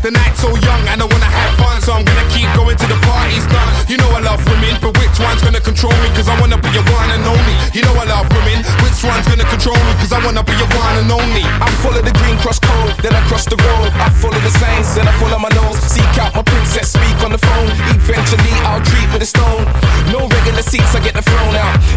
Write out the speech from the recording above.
The night's so young and I wanna have fun, so I'm gonna keep going till the party's done. You know I love women, but which one's gonna control me? Cause I wanna be your one and only. You know I love women, which one's gonna control me? Cause I wanna be your one and only. I follow the green cross code, then I cross the road. I follow the signs, then I follow my nose. Seek out my princess, speak on the phone. Eventually I'll treat with a stone. No regular seats, I get the throne out.